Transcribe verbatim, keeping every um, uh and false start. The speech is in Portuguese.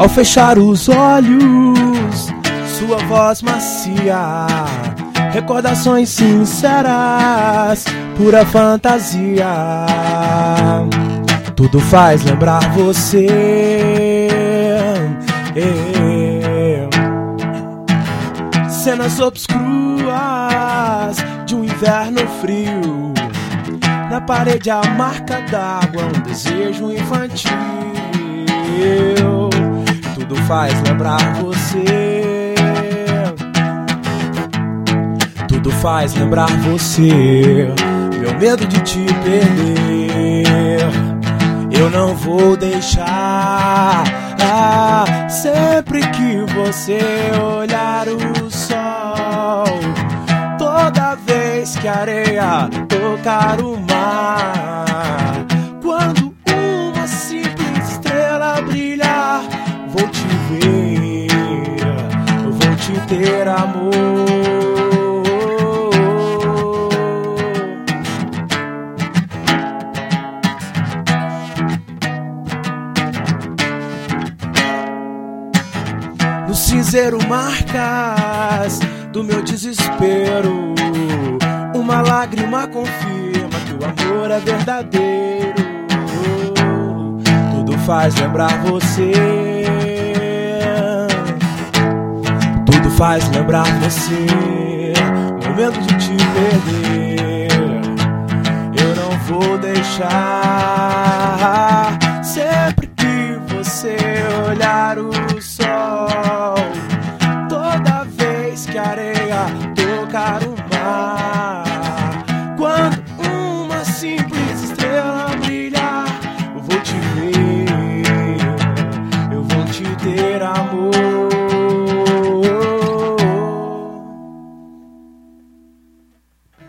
Ao fechar os olhos, sua voz macia, recordações sinceras, pura fantasia. Tudo faz lembrar você. Cenas obscuras de um inverno frio, na parede a marca d'água, um desejo infantil. Tudo faz lembrar você. Tudo faz lembrar você. Meu medo de te perder, eu não vou deixar. Ah, sempre que você olhar o sol, toda vez que a areia tocar o mar, quando uma simples estrela brilhar, vou te ver, vou te ter, amor. No cinzeiro marcas do meu desespero, uma lágrima confirma que o amor é verdadeiro. Tudo faz lembrar você. Tudo faz lembrar você. Meu medo de te perder, eu não vou deixar.